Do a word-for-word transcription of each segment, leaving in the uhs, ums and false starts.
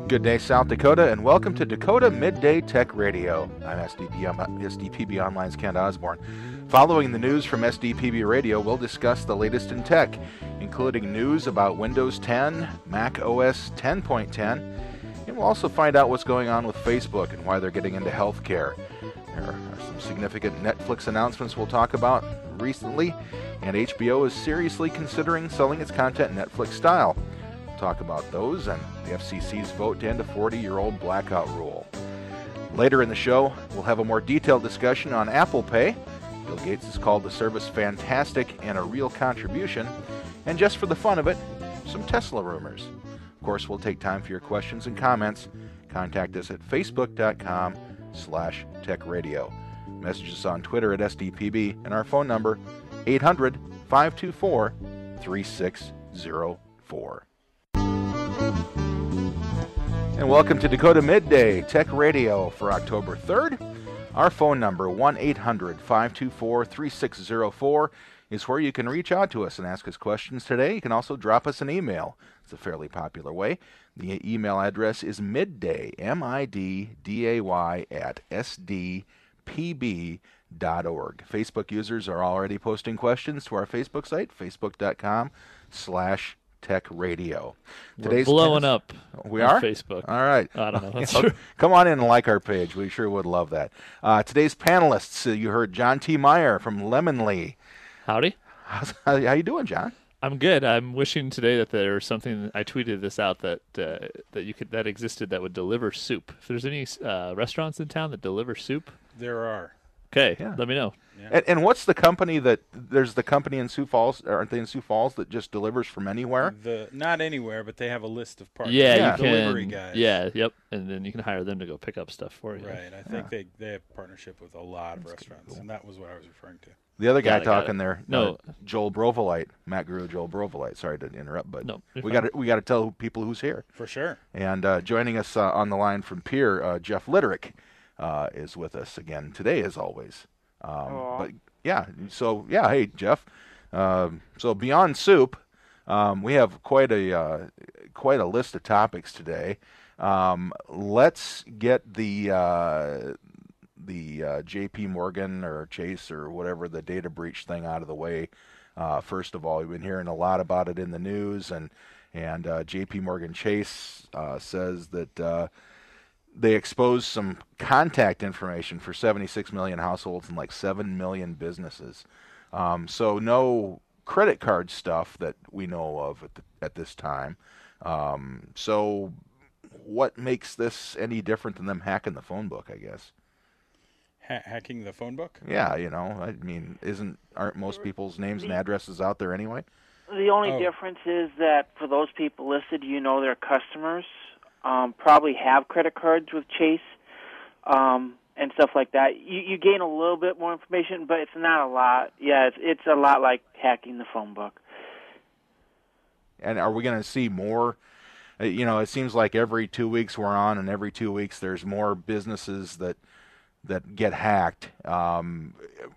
Good day, South Dakota, and welcome to Dakota Midday Tech Radio. I'm S D P, S D P B Online's Kent Osborne. Following the news from S D P B Radio, we'll discuss the latest in tech, including news about Windows ten, Mac O S ten point ten, and we'll also find out what's going on with Facebook and why they're getting into healthcare. There are some significant Netflix announcements we'll talk about recently, and H B O is seriously considering selling its content Netflix style. We'll talk about those and the F C C's vote to end a forty-year-old blackout rule. Later in the show, we'll have a more detailed discussion on Apple Pay. Bill Gates has called the service fantastic and a real contribution. And just for the fun of it, some Tesla rumors. Of course, we'll take time for your questions and comments. Contact us at facebook.com slash tech radio. Message us on Twitter at S D P B and our phone number eight hundred, five two four, three six zero four. And welcome to Dakota Midday Tech Radio for October third. Our phone number, one eight hundred, five two four, three six zero four, is where you can reach out to us and ask us questions today. You can also drop us an email. It's a fairly popular way. The email address is midday, M I D D A Y, at S D P B dot org. Facebook users are already posting questions to our Facebook site, facebook.com slash Tech Radio. Today's We're blowing panel- up. We on are? Facebook. All right. I don't know. That's true. Come on in and like our page. We sure would love that. Uh, today's panelists, uh, you heard John T. Meyer from Lemonly. Howdy. How's, how, how you doing, John? I'm good. I'm wishing today that there was something. I tweeted this out that uh, that you could that existed that would deliver soup. If there's any uh, restaurants in town that deliver soup, there are. Okay, yeah. Let me know. Yeah. And, and what's the company that, there's the company in Sioux Falls, aren't they in Sioux Falls, that just delivers from anywhere? The Not anywhere, but they have a list of partners. Yeah, yeah. you can, delivery guys. Yeah, yep. And then you can hire them to go pick up stuff for you. Right. I think yeah. they, they have partnership with a lot of That's restaurants, cool. and that was what I was referring to. The other guy got it, talking there, no, uh, Joel Brovolite, Matt Guru, Joel Brovolite. Sorry to interrupt, but no, we got we got to tell people who's here. For sure. And uh, joining us uh, on the line from Pierre, uh, Jeff Litterick uh, is with us again today, as always. Um, but yeah, so yeah, hey Jeff. Um, so beyond soup, um, we have quite a uh, quite a list of topics today. Um, let's get the uh, the uh, J P Morgan or Chase or whatever the data breach thing out of the way. Uh, first of all, we've been hearing a lot about it in the news, and and uh, J P Morgan Chase uh, says that. Uh, They exposed some contact information for seventy-six million households and like seven million businesses. Um, so no credit card stuff that we know of at, the, at this time. Um, so what makes this any different than them hacking the phone book, I guess? Ha- hacking the phone book? Yeah, you know, I mean, isn't aren't most people's names and addresses out there anyway? The only oh. difference is that for those people listed, you know their customers. Um, probably have credit cards with Chase um, and stuff like that. You, you gain a little bit more information, but it's not a lot. Yeah, it's, it's a lot like hacking the phone book. And are we going to see more? Uh, you know, it seems like every two weeks we're on, and every two weeks there's more businesses that that get hacked. Um,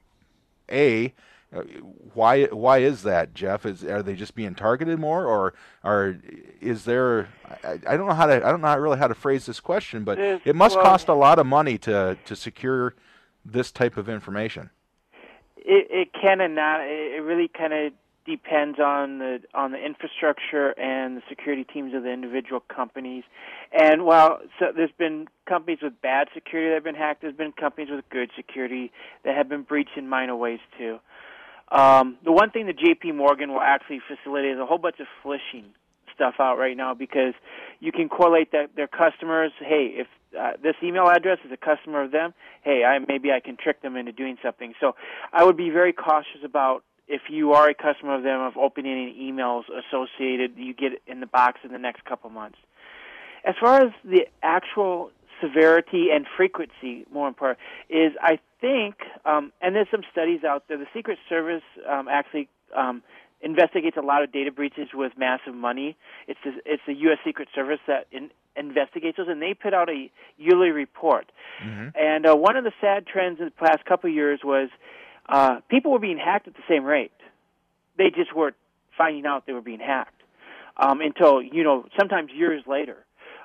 A, why why is that, Jeff? Is are they just being targeted more, or or is there? I, I don't know how to I don't know really how to phrase this question, but There's, it must well, cost a lot of money to to secure this type of information. It, it can and not. It really kind of depends on the on the infrastructure and the security teams of the individual companies. And while so there's been companies with bad security that have been hacked, there's been companies with good security that have been breached in minor ways too. Um, the one thing that J P Morgan will actually facilitate is a whole bunch of phishing stuff out right now, because you can correlate that their customers. Hey, if uh, this email address is a customer of them, hey, I, maybe I can trick them into doing something. So I would be very cautious about, if you are a customer of them, of opening any emails associated you get in the box in the next couple months. As far as the actual severity and frequency, more important, is I think, um, and there's some studies out there, the Secret Service um, actually um, investigates a lot of data breaches with massive money. It's the, it's the U S Secret Service that in, investigates those, and they put out a yearly report. Mm-hmm. And uh, one of the sad trends in the past couple of years was uh, people were being hacked at the same rate. They just weren't finding out they were being hacked um, until, you know, sometimes years later.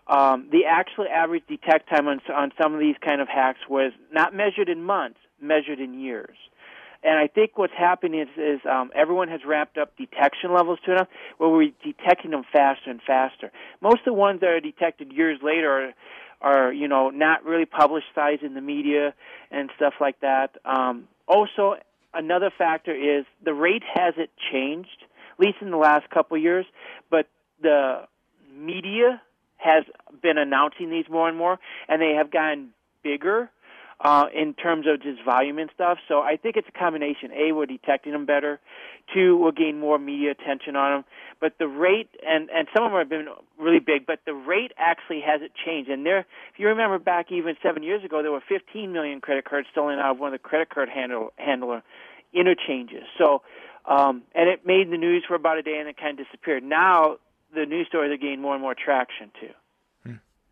um, the actual average detect time on, on some of these kind of hacks was not measured in months, measured in years. And I think what's happening is, is um, everyone has ramped up detection levels to enough where we're detecting them faster and faster. Most of the ones that are detected years later are, are you know, not really publicized in the media and stuff like that. Um, also, another factor is the rate hasn't changed, at least in the last couple of years, but the media has been announcing these more and more, and they have gotten bigger. Uh, in terms of just volume and stuff. So I think it's a combination. A, we're detecting them better. Two, we'll gain more media attention on them. But the rate, and, and some of them have been really big, but the rate actually hasn't changed. And there, if you remember back even seven years ago, there were fifteen million credit cards stolen out of one of the credit card handle, handler interchanges. So, um, and it made the news for about a day and it kind of disappeared. Now the news stories are gaining more and more traction too. Hmm.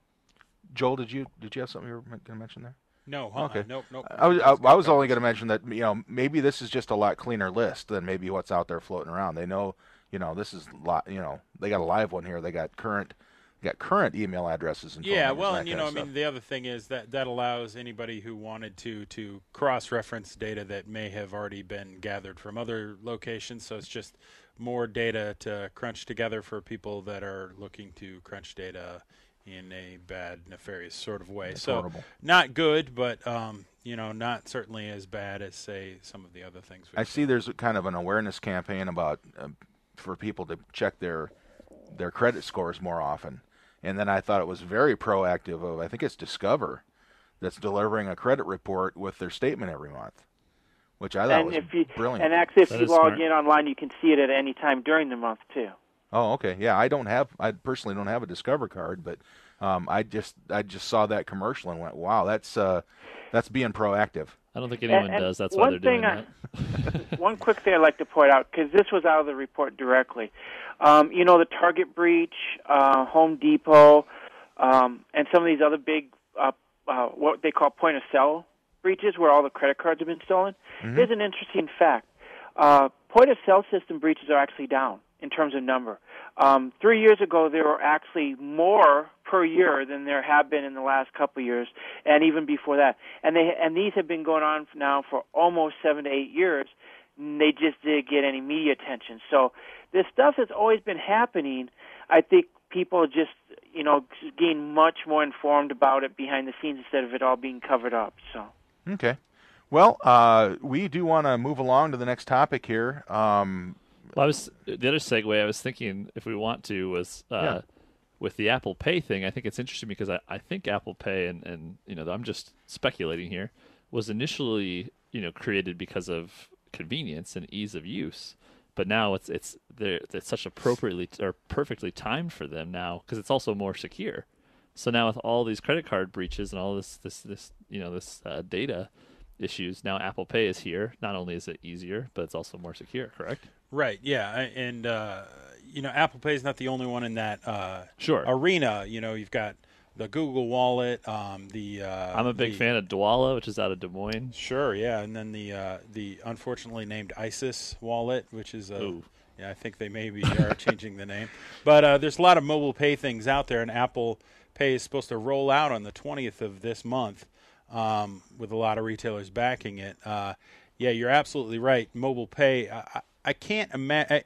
Joel, did you did you have something you were going to mention there? No, uh-uh. Okay. Nope, nope. I was I, I was only going to mention that, you know, maybe this is just a lot cleaner list than maybe what's out there floating around. They know, you know, this is a lot, you know, they got a live one here. They got current got current email addresses and phone yeah, numbers well, and, and you know, I mean, the other thing is that that allows anybody who wanted to to cross-reference data that may have already been gathered from other locations. So it's just more data to crunch together for people that are looking to crunch data in a bad, nefarious sort of way. That's so horrible. Not good, but um, you know, not certainly as bad as, say, some of the other things. I see there's a kind of an awareness campaign about uh, for people to check their their credit scores more often. And then I thought it was very proactive of, I think it's Discover, that's delivering a credit report with their statement every month, which I thought and was if you, brilliant. And actually, if That you is log smart. in online, you can see it at any time during the month too. Oh, okay. Yeah, I don't have. I personally don't have a Discover card, but um, I just I just saw that commercial and went, "Wow, that's uh, that's being proactive." I don't think anyone And- and does. That's why one they're doing thing I- that. One quick thing I'd like to point out, because this was out of the report directly. Um, you know, the Target breach, uh, Home Depot, um, and some of these other big, uh, uh, what they call point-of-sale breaches where all the credit cards have been stolen. Mhm. Here's an interesting fact. Uh, point-of-sale system breaches are actually down in terms of number. Um, three years ago, there were actually more per year than there have been in the last couple of years, and even before that. And they and these have been going on now for almost seven to eight years. And they just didn't get any media attention. So this stuff has always been happening. I think people just, you know, gain much more informed about it behind the scenes instead of it all being covered up. So. Okay. Well, uh, we do want to move along to the next topic here. Um, Well, I was the other segue I was thinking if we want to was uh, Yeah. with the Apple Pay thing. I think it's interesting because I, I think Apple Pay and, and you know I'm just speculating here was initially you know created because of convenience and ease of use, but now it's it's there it's such appropriately or perfectly timed for them now because it's also more secure. So now with all these credit card breaches and all this this this you know this uh, data issues, now Apple Pay is here. Not only is it easier, but it's also more secure. Correct? Right, yeah, I- and uh, you know, Apple Pay is not the only one in that uh, Sure. arena. You know, you've got the Google Wallet, um, the. Uh, I'm a big the- fan of Dwolla, which is out of Des Moines. Sure, yeah, and then the uh, the unfortunately named ISIS wallet, which is a. Ooh. Yeah, I think they maybe are changing the name, but uh, there's a lot of mobile pay things out there, and Apple Pay is supposed to roll out on the twentieth of this month, um, with a lot of retailers backing it. Uh, yeah, you're absolutely right. Mobile pay, I, I, I can't imagine.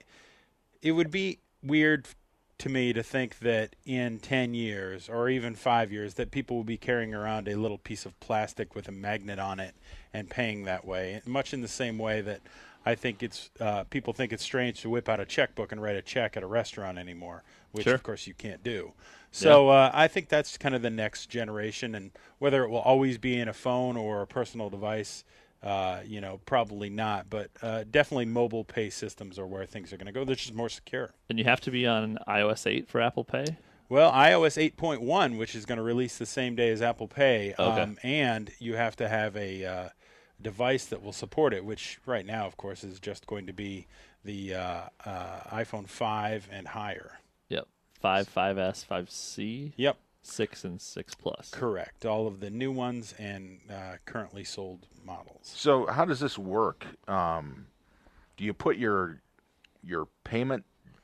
It would be weird to me to think that in ten years or even five years that people will be carrying around a little piece of plastic with a magnet on it and paying that way, much in the same way that I think it's uh, people think it's strange to whip out a checkbook and write a check at a restaurant anymore, which Sure. of course you can't do. So uh, I think that's kind of the next generation, and whether it will always be in a phone or a personal device, uh, you know, probably not. But uh, definitely mobile pay systems are where things are going to go. They're just more secure. And you have to be on i O S eight for Apple Pay? Well, i O S eight point one, which is going to release the same day as Apple Pay, Okay. um, and you have to have a uh, device that will support it, which right now, of course, is just going to be the uh, uh, iPhone five and higher. Yep. five, five S, five C, Yep, six, and six Plus. correct. All of the new ones and uh, currently sold models. so how does this work? Um, do you put your your payment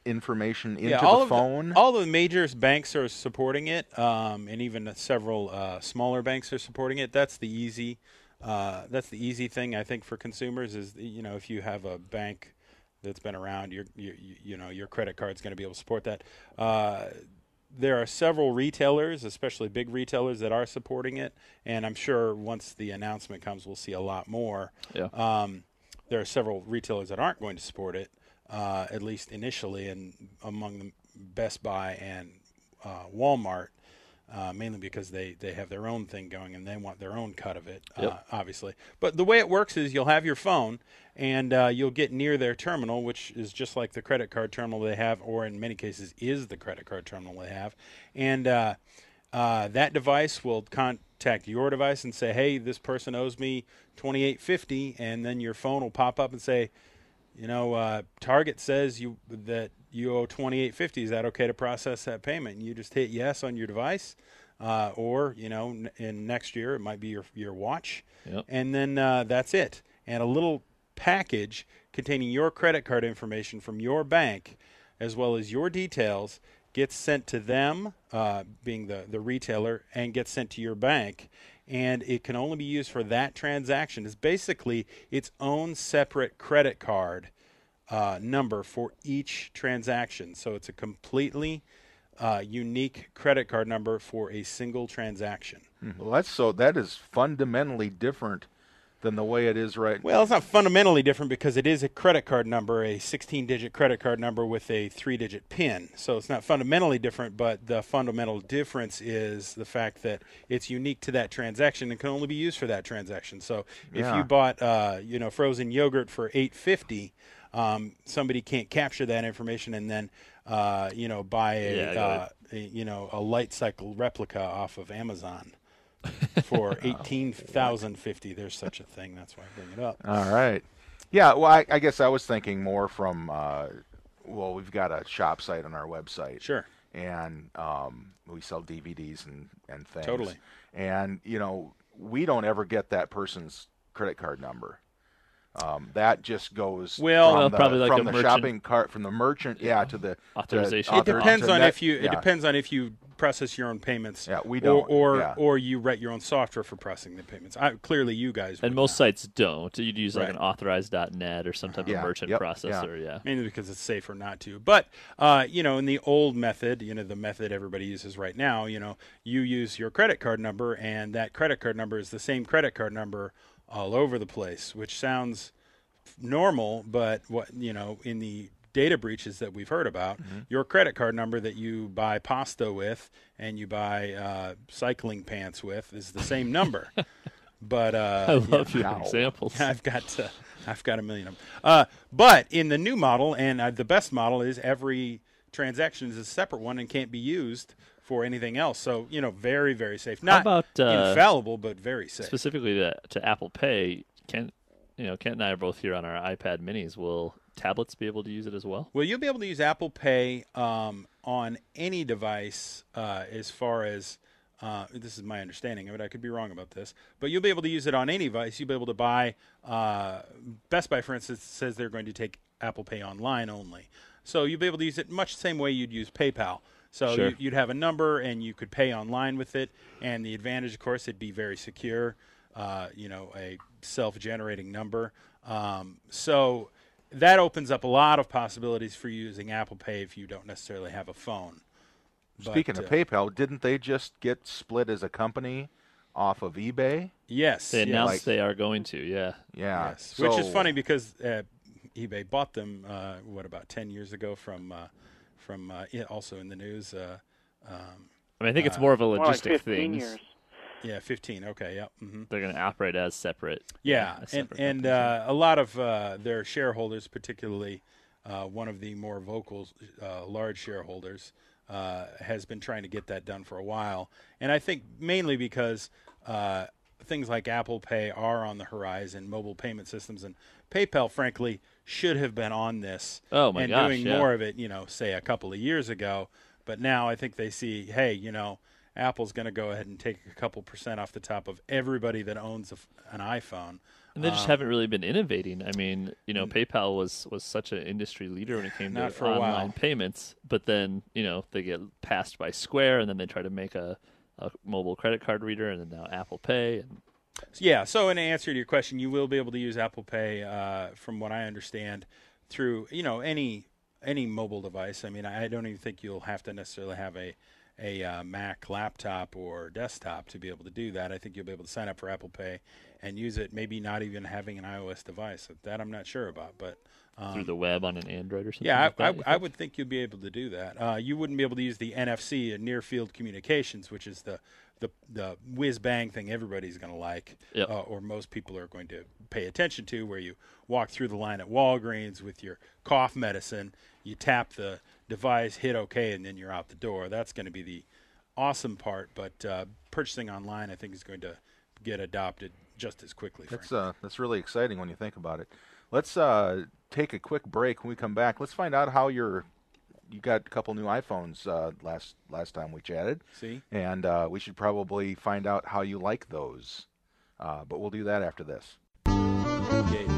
information into yeah, all the of phone? The, all the major banks are supporting it, um, and even several uh, smaller banks are supporting it. That's the easy. Uh, that's the easy thing I think for consumers is, you know, if you have a bank that's been around, your you, you know your credit card's going to be able to support that. Uh, there are several retailers, especially big retailers, that are supporting it, and I'm sure once the announcement comes, we'll see a lot more. Yeah. Um, there are several retailers that aren't going to support it, uh, at least initially, and among them Best Buy and uh, Walmart. Uh, mainly because they, they have their own thing going and they want their own cut of it, Yep. uh, obviously. But the way it works is you'll have your phone and uh, you'll get near their terminal, which is just like the credit card terminal they have, or in many cases is the credit card terminal they have. And uh, uh, that device will contact your device and say, hey, this person owes me twenty-eight fifty, and then your phone will pop up and say, you know, uh, Target says you that you owe twenty-eight fifty. Is that okay to process that payment? And you just hit yes on your device, uh, or you know, n- in next year it might be your your watch, Yep. and then uh, that's it. And a little package containing your credit card information from your bank, as well as your details, gets sent to them, uh, being the the retailer, and gets sent to your bank. And it can only be used for that transaction. It's basically its own separate credit card uh, number for each transaction. So it's a completely uh, unique credit card number for a single transaction. Well, that's so that is fundamentally different than the way it is right. Well, it's not fundamentally different because it is a credit card number, a sixteen-digit credit card number with a three-digit PIN. So it's not fundamentally different, but the fundamental difference is the fact that it's unique to that transaction and can only be used for that transaction. So if Yeah. you bought, uh, you know, frozen yogurt for eight fifty, um, somebody can't capture that information and then, uh, you know, buy a, Yeah, I got uh, a, you know, a light cycle replica off of Amazon. For eighteen thousand fifty, there's such a thing. That's why I bring it up. All right. Yeah, well, I, I guess I was thinking more from, uh, well, we've got a shop site on our website. Sure. And um, we sell D V Ds and, and things. Totally. And, you know, we don't ever get that person's credit card number. Um, that just goes Well, from Well, the, probably like from a the merchant- shopping cart, from the merchant, yeah, to the Authorization. to It depends author- on to if you. net- It yeah. depends on if you process your own payments. Yeah, we Or don't, or, yeah. or you write your own software for processing the payments. I, clearly, you guys. And would most not. sites don't. You'd use like Right. an authorize dot net or some type Yeah, of merchant yep, processor. Yeah. mainly because it's safer not to. But uh, you know, in the old method, you know, the method everybody uses right now, you know, you use your credit card number, and that credit card number is the same credit card number all over the place, which sounds normal, but what you know, in the data breaches that we've heard about, Mm-hmm. your credit card number that you buy pasta with and you buy uh, cycling pants with is the same number. But uh, I love yeah, your Wow. examples. I've got uh, I've got a million of them. Uh, but in the new model, and uh, the best model is every transaction is a separate one and can't be used for anything else. So you know, very very safe. Not about, uh, infallible, but very safe. Specifically to, to Apple Pay, Kent, you know, Kent and I are both here on our iPad Minis. Will tablets be able to use it as well? Well, you'll be able to use Apple Pay um, on any device uh, as far as, uh, this is my understanding of it, I could be wrong about this, but you'll be able to use it on any device. You'll be able to buy, uh, Best Buy, for instance, says they're going to take Apple Pay online only. So you'll be able to use it much the same way you'd use PayPal. So Sure. you, you'd have a number and you could pay online with it. And the advantage, of course, it'd be very secure, uh, you know, a self-generating number. Um, so that opens up a lot of possibilities for using Apple Pay if you don't necessarily have a phone. But, Speaking uh, of PayPal, didn't they just get split as a company off of eBay? yes, They yes, announced like- they are going to. Yeah. Yeah. yes. Which is so- funny because uh, eBay bought them, uh, what, about ten years ago from, uh, from uh, yeah, also in the news. Uh, um, I mean, I think it's Uh, more of a More like logistic fifteen thing. years. yeah, fifteen. Okay, yep. hmm They're going to operate as separate. Yeah, as and separate and companies. uh, a lot of uh, their shareholders, particularly uh, one of the more vocal, uh, large shareholders, uh, has been trying to get that done for a while. And I think mainly because uh, things like Apple Pay are on the horizon, mobile payment systems, and PayPal, frankly, should have been on this Oh, my and gosh, doing yeah. more of it, you know, say a couple of years ago. But now I think they see, hey, you know, Apple's going to go ahead and take a couple percent off the top of everybody that owns a f an iPhone. And they just Um, haven't really been innovating. I mean, you know, Mm. PayPal was was such an industry leader when it came Not to for a online while. payments, but then you know they get passed by Square, and then they try to make a, a mobile credit card reader, and then now Apple Pay. And Yeah, so in answer to your question, you will be able to use Apple Pay, uh, from what I understand, through you know any any mobile device. I mean, I don't even think you'll have to necessarily have a a uh, Mac laptop or desktop to be able to do that. I think you'll be able to sign up for Apple Pay and use it, maybe not even having an iOS device. That I'm not sure about, but um, through the web on an Android or something. yeah, like I, that, I, I would think you'd be able to do that. Uh, you wouldn't be able to use the N F C, uh, Near Field Communications, which is the the the whiz bang thing everybody's going to like, Yep. uh, or most people are going to pay attention to, where you walk through the line at Walgreens with your cough medicine, you tap the device, hit OK, and then you're out the door. That's going to be the awesome part. But uh, purchasing online, I think, is going to get adopted just as quickly. That's frankly. uh, that's really exciting when you think about it. Let's uh, take a quick break. When we come back, let's find out how your you got a couple new iPhones uh, last last time we chatted, See? and uh, we should probably find out how you like those. Uh, but we'll do that after this. Yay.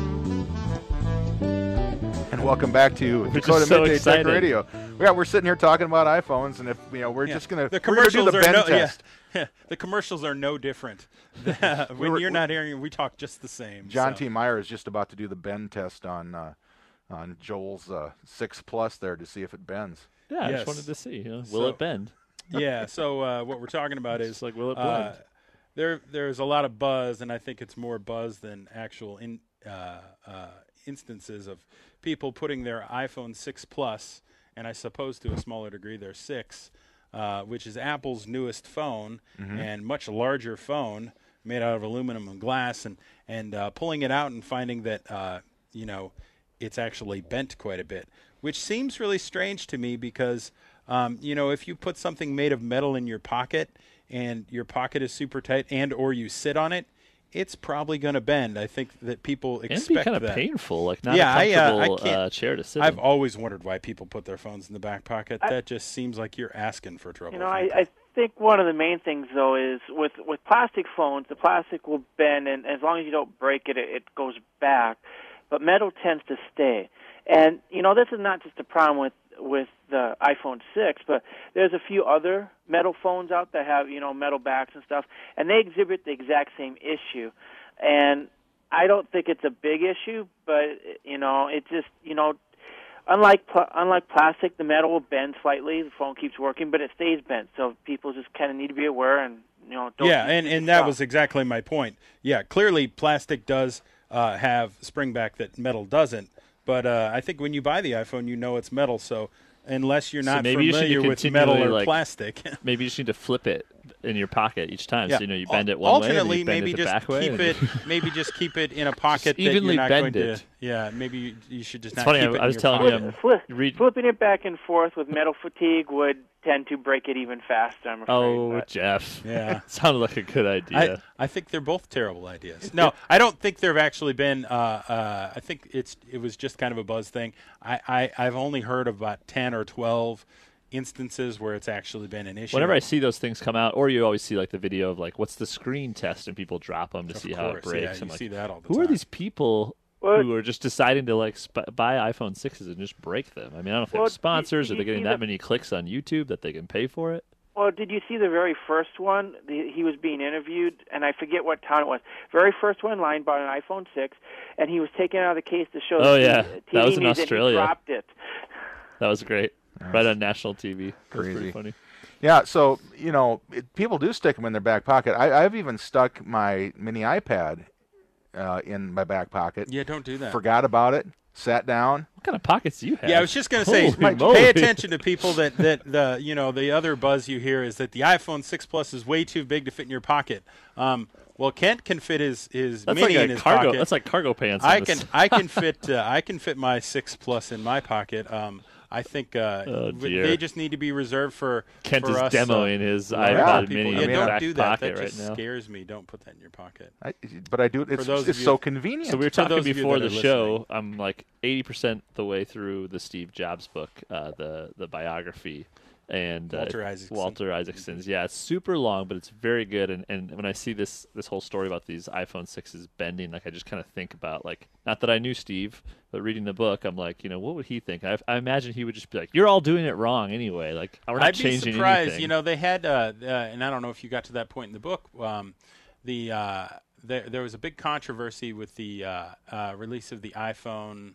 And welcome back to We're just Dakota so Midday excited. Tech Radio. Yeah, we're sitting here talking about iPhones, and if you know, we're Yeah. just gonna the we're gonna do commercials the are Ben no, test. Yeah, the commercials are no different. when We were- you're not hearing, we talk just the same. John so. T. Meyer is just about to do the bend test on uh, on Joel's uh, six Plus there to see if it bends. yeah, I Yes. just wanted to see. You know, will So- it bend? Yeah. So uh, what we're talking about It's is like, will it uh, blend? there. There's a lot of buzz, and I think it's more buzz than actual in, uh, uh, instances of people putting their iPhone six Plus, and I suppose to a smaller degree their six, uh, which is Apple's newest phone and much larger phone made out of aluminum and glass, and and uh, pulling it out and finding that uh, you know it's actually bent quite a bit, which seems really strange to me because um, you know if you put something made of metal in your pocket and your pocket is super tight and or you sit on it, it's probably going to bend. I think that people And expect be kind of that. painful, like not Yeah, I, a uh, I comfortable can't- uh, chair to sit I've in. always wondered why people put their phones in the back pocket. I- that just seems like you're asking for trouble. You know, I, frankly. I think one of the main things though is with with plastic phones, the plastic will bend, and as long as you don't break it, it, it goes back. But metal tends to stay. And you know, this is not just a problem with with the iPhone six, but there's a few other metal phones out that have you know metal backs and stuff, and they exhibit the exact same issue. And I don't think it's a big issue, but you know, it just you know. Unlike pl- unlike plastic, the metal will bend slightly. The phone keeps working, but it stays bent. So people just kind of need to be aware and you know. Don't yeah, keep and, it and that stuck. was exactly my point. Yeah, clearly plastic does uh, have spring back that metal doesn't. But uh, I think when you buy the iPhone, you know it's metal. So unless you're So not maybe you should familiar with metal continually, or like, plastic, Maybe you just need to flip it in your pocket each time. yeah. So you know you bend Al- it one way, and then alternately, you bend maybe it the just back way. keep and- it. Maybe just keep it in a pocket that evenly you're not bend going it. to. Yeah, maybe you, you should just It's not funny, keep I- it. I in was your telling pocket. you, um, Flip, read- flipping it back and forth with metal fatigue would tend to break it even faster. I'm afraid. Oh, but- Jeff. Yeah. Sounded like a good idea. I, I think they're both terrible ideas. No, I don't think there have actually been. Uh, uh, I think it's it was just kind of a buzz thing. I, I I've only heard of about ten or twelve instances where it's actually been an issue. Whenever I see those things come out, or you always see like the video of like what's the screen test, and people drop them to Of see how it course, yeah, breaks. you I'm like, see that all the who time. are these people Well, who are just deciding to like sp- buy iPhone sixes and just break them? I mean, I don't know if they're Well, sponsors did or they're you getting see that the- many clicks on YouTube that they can pay for it. Well, did you see the very first one? The, he was being interviewed, and I forget what town it was. Very first one, line bought an iPhone six, and he was taken out of the case to show Oh, the yeah. T V That was in news, and Australia. he dropped it. That was great. Right on national T V. That was Crazy. pretty funny. Yeah, so you know, it, people do stick them in their back pocket. I, I've even stuck my mini iPad uh, in my back pocket. Yeah, don't do that. Forgot about it. Sat down. What kind of pockets do you have? Yeah, I was just going to say, Holy pay moly. attention to people that, that the you know the other buzz you hear is that the iPhone six Plus is way too big to fit in your pocket. Um, well, Kent can fit his his That's mini like in a his cargo. pocket. That's like cargo pants. on I this. can I can fit uh, I can fit my six Plus in my pocket. Um, I think uh, Oh, w- dear. they just need to be reserved for Kent for is us, demoing uh, his yeah, iPad people. Mini Yeah, in don't the back do that. pocket That right just now. scares me. Don't put that in your pocket. I, but I do. It's, those of it's you- so convenient. So we were For talking those of you before that the are show. listening. I'm like eighty percent the way through the Steve Jobs book, uh, the the biography, and uh, Walter Isaacson. Walter Isaacson's. Yeah, it's super long, but it's very good. And, and when I see this this whole story about these iPhone sixes bending, like I just kind of think about, like, not that I knew Steve, but reading the book, I'm like, you know, what would he think? I, I imagine he would just be like, "You're all doing it wrong anyway. Like, we're not I'd changing be surprised. anything." You know, they had, uh, uh, and I don't know if you got to that point in the book. Um, the uh, there there was a big controversy with the uh, uh, release of the iPhone.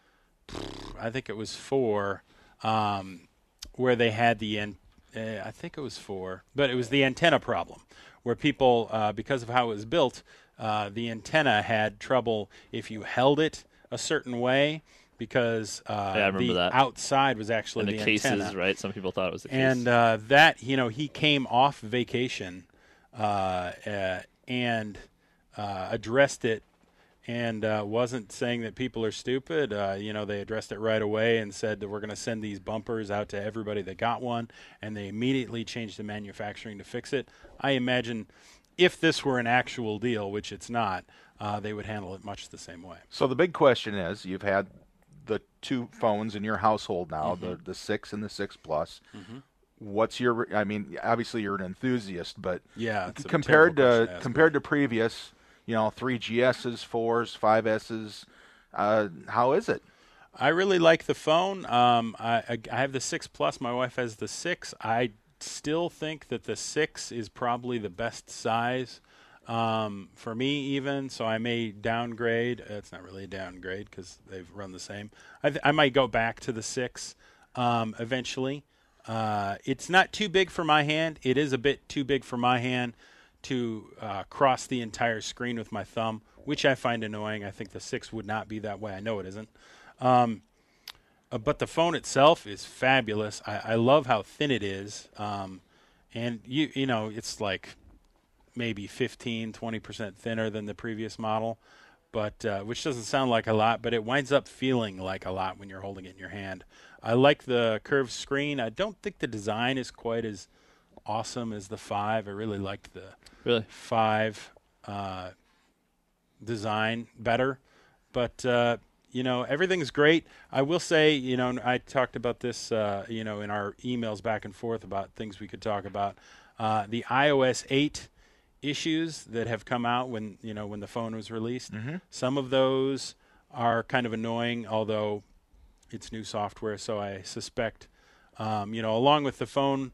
I think it was four, um, where they had the an- uh, I think it was four, but it was the antenna problem, where people, uh, because of how it was built, uh, the antenna had trouble if you held it a certain way, because uh, Yeah, I remember the that. outside was actually and the, the cases, antenna. right? Some people thought it was the case. And uh, that, you know, he came off vacation uh, uh, and uh, addressed it, and uh, wasn't saying that people are stupid. Uh, you know, they addressed it right away and said that we're going to send these bumpers out to everybody that got one, and they immediately changed the manufacturing to fix it. I imagine if this were an actual deal, which it's not, uh, they would handle it much the same way. So the big question is, you've had the two phones in your household now, Mm-hmm. the the six and the six Plus. Mm-hmm. What's your? I mean, obviously you're an enthusiast, but Yeah, it's a compared terrible question to to ask compared to previous, you know, three G S's, fours, five S's, uh, how is it? I really like the phone. Um, I, I I have the six Plus. My wife has the six. I still think that the six is probably the best size um, for me, even. So I may downgrade. It's not really a downgrade because they've run the same. I, th- I might go back to the six um, eventually. Uh, it's not too big for my hand. It is a bit too big for my hand to uh, cross the entire screen with my thumb, which I find annoying. I think the six would not be that way. I know it isn't. Um, uh, but the phone itself is fabulous. I, I love how thin it is. Um, and, you you know, it's like maybe fifteen, twenty percent thinner than the previous model, but uh, which doesn't sound like a lot, but it winds up feeling like a lot when you're holding it in your hand. I like the curved screen. I don't think the design is quite as awesome as the five. I really liked the Really? five uh, design better, but uh, you know, everything's great. I will say, you know, I talked about this, uh, you know, in our emails back and forth about things we could talk about. Uh, the i O S eight issues that have come out when, you know, when the phone was released. Mm-hmm. Some of those are kind of annoying, although it's new software, so I suspect, um, you know, along with the phone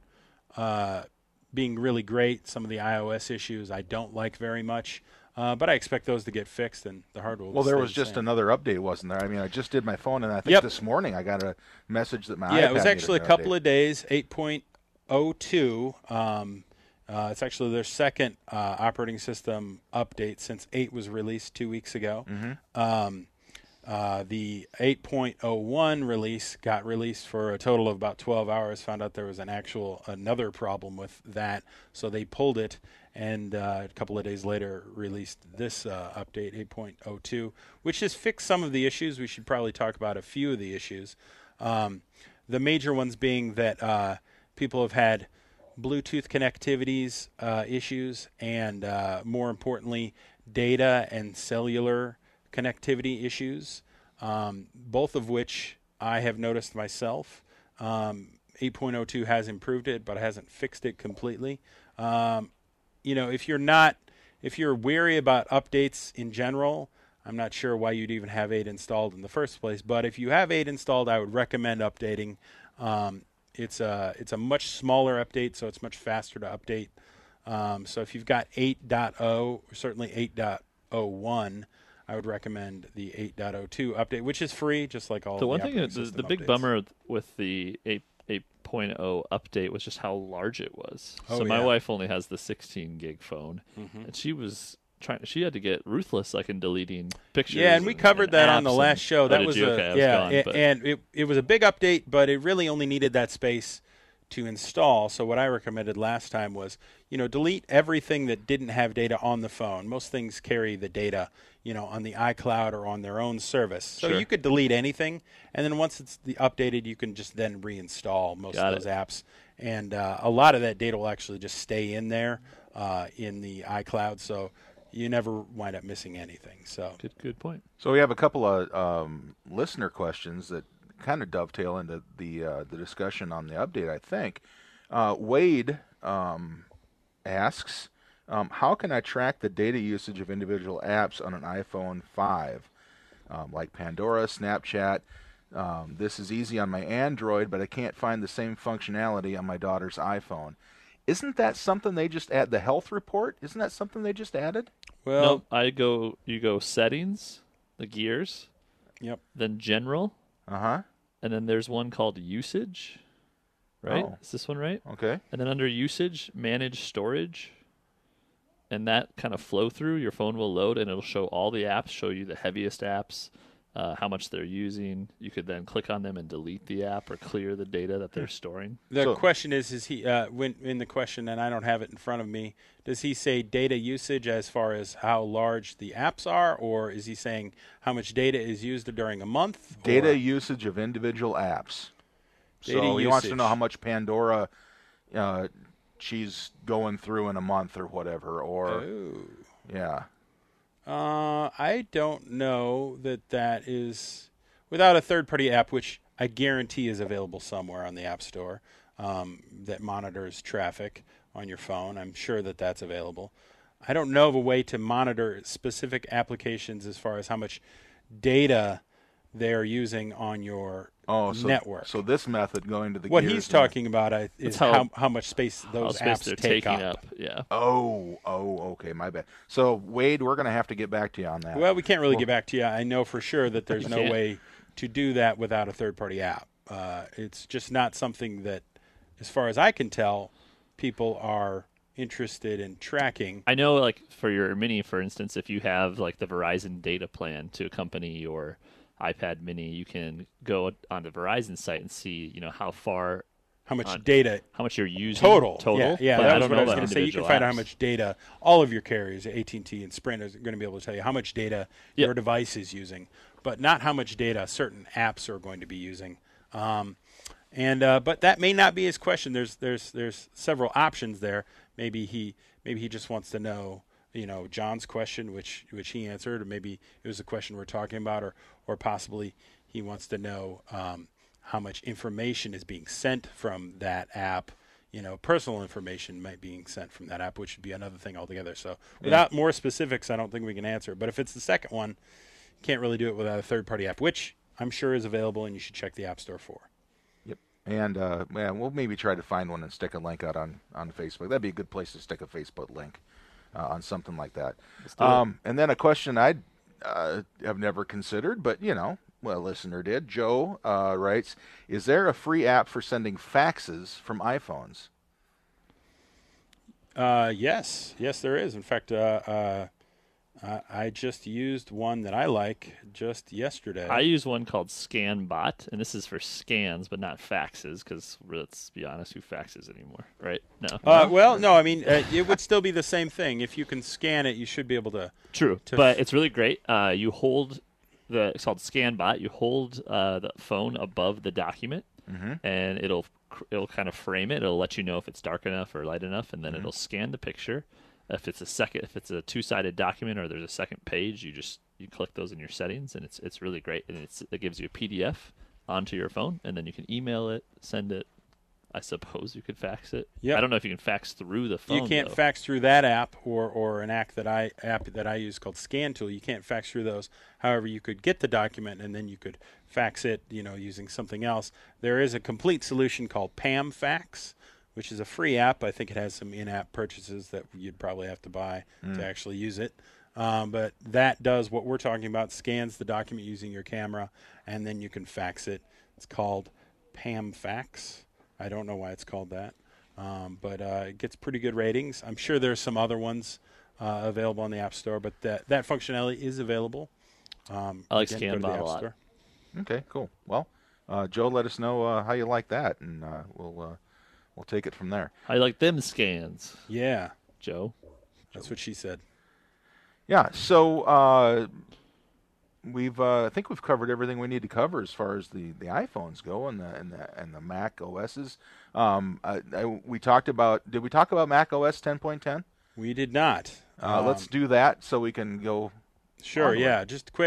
uh, being really great, some of the iOS issues I don't like very much, uh, but I expect those to get fixed, and the hardware will Well, there stay was the just same. another update, wasn't there? I mean, I just did my phone, and I think Yep. this morning I got a message that my Yeah, iPad it was needed actually a an couple update. of days, eight point oh two. Um, uh, it's actually their second uh, operating system update since eight was released two weeks ago. Mm-hmm. Um, uh, the eight point oh one release got released for a total of about twelve hours. Found out there was an actual another problem with that, so they pulled it, and uh, a couple of days later released this uh, update, eight point oh two, which has fixed some of the issues. We should probably talk about a few of the issues. Um, the major ones being that uh, people have had Bluetooth connectivities uh, issues, and uh, more importantly, data and cellular connectivity issues, um, both of which I have noticed myself. Um, eight point oh two has improved it, but hasn't fixed it completely. Um, you know, if you're not, if you're wary about updates in general, I'm not sure why you'd even have eight installed in the first place. But if you have eight installed, I would recommend updating. Um, it's a it's a much smaller update, so it's much faster to update. Um, so if you've got eight point oh, or certainly eight point oh one, I would recommend the eight point oh two update, which is free, just like all The of one the thing, operating that- the, system the big updates. bummer with the eight eight point oh update was just how large it was. Oh, so my yeah. wife only has the sixteen gig phone, Mhm. and she was trying. She had to get ruthless, like in deleting pictures. Yeah, and we covered and that on the apps last and- show. Oh, That did was you? a okay, I was yeah, gone, a- but and it it was a big update, but it really only needed that space to install. So what I recommended last time was, you know, delete everything that didn't have data on the phone. Most things carry the data, you know, on the iCloud or on their own service. So Sure. you could delete anything, and then once it's the updated, you can just then reinstall most Got of those it. apps. And uh, a lot of that data will actually just stay in there uh, in the iCloud, so you never wind up missing anything. So good good point. So we have a couple of um, listener questions that kind of dovetail into the uh, the discussion on the update, I think. Uh, Wade um, asks, um, how can I track the data usage of individual apps on an iPhone five, um, like Pandora, Snapchat? Um, this is easy on my Android, but I can't find the same functionality on my daughter's iPhone. Isn't that something they just add? The health report? Isn't that something they just added? Well, Nope, I go. You go settings, the gears, yep. then general, Uh huh. and then there's one called usage. Right? Oh. Is this one right? Okay. And then under usage, manage storage. And that kind of flow through, your phone will load and it'll show all the apps, show you the heaviest apps, uh, how much they're using. You could then click on them and delete the app or clear the data that they're storing. The So- question is, is he uh, when in the question, and I don't have it in front of me, does he say data usage as far as how large the apps are, or is he saying how much data is used during a month? Data or- usage of individual apps. Data so he wants to know usage. how much Pandora uh, she's going through in a month or whatever. Or Oh. yeah. Uh, I don't know that that is without a third-party app, which I guarantee is available somewhere on the App Store um, that monitors traffic on your phone. I'm sure that that's available. I don't know of a way to monitor specific applications as far as how much data they're using on your Oh, so, network. So this method going to the what gears he's and- talking about I, is how- how, how much space How those space apps they're take taking up. up. Yeah. Oh, oh, okay, my bad. So Wade, we're going to have to get back to you on that. Well, we can't really Well- get back to you. I know for sure that there's You no can't. way to do that without a third-party app. Uh, it's just not something that, as far as I can tell, people are interested in tracking. I know, like, for your Mini, for instance, if you have, like, the Verizon data plan to accompany your iPad Mini, you can go on the Verizon site and see, you know, how far, How much on- data how much you're using total? Total. Yeah, yeah but that I was don't what know I was about going to say. You can individual find out how apps. much data all of your carriers, A T and T and Sprint, are going to be able to tell you how much data Yep. your device is using, but not how much data certain apps are going to be using. Um, and uh, but that may not be his question. There's there's there's several options there. Maybe he maybe he just wants to know, you know, John's question, which which he answered, or maybe it was the question we're talking about, or or possibly he wants to know um, how much information is being sent from that app. You know, personal information might be being sent from that app, which would be another thing altogether. So without more specifics, I don't think we can answer. But if it's the second one, can't really do it without a third-party app, which I'm sure is available, and you should check the App Store for. Yep. And uh, yeah, we'll maybe try to find one and stick a link out on, on Facebook. That'd be a good place to stick a Facebook link uh, on something like that. do it. Um, and then a question I uh, have never considered, but you know, well, a listener did. Joe uh, writes, "Is there a free app for sending faxes from iPhones?" Uh, yes, yes, there is. In fact, uh, uh, I, I just used one that I like just yesterday. I use one called ScanBot, and this is for scans, but not faxes, because let's be honest, who faxes anymore, right? No. uh, well, no, I mean, uh, it would still be the same thing. If you can scan it, you should be able to. True, to but f- it's really great. Uh, you hold the it's called ScanBot. You hold uh, the phone above the document, and it'll cr- it'll kind of frame it. It'll let you know if it's dark enough or light enough, and then it'll scan the picture. If it's a second, if it's a two-sided document or there's a second page, you just you click those in your settings, and it's it's really great. And it's it gives you a P D F onto your phone, and then you can email it, send it. I suppose you could fax it. Yep. I don't know if you can fax through the phone. You can't though. fax through that app or, or an app that I app that I use called ScanTool. You can't fax through those. However, you could get the document and then you could fax it, you know, using something else. There is a complete solution called PamFax, which is a free app. I think it has some in-app purchases that you'd probably have to buy to actually use it. Um, but that does what we're talking about, scans the document using your camera, and then you can fax it. It's called PamFax. I don't know why it's called that. Um, but uh, it gets pretty good ratings. I'm sure there's some other ones uh, available on the App Store, but that, that functionality is available. Um, I like again, go to the ScanBot a App lot. Store. Okay, cool. Well, uh, Joe, let us know uh, how you like that, and uh, we'll uh, we'll take it from there. I like them scans, Yeah, Joe. that's what she said. Yeah. So uh, we've uh, I think we've covered everything we need to cover as far as the, the iPhones go and the and the and the Mac O Ss. Um, I, I, we talked about. Did we talk about Mac O S ten point ten? We did not. Uh, Um, let's do that so we can go. Sure, onward. yeah. Just quick,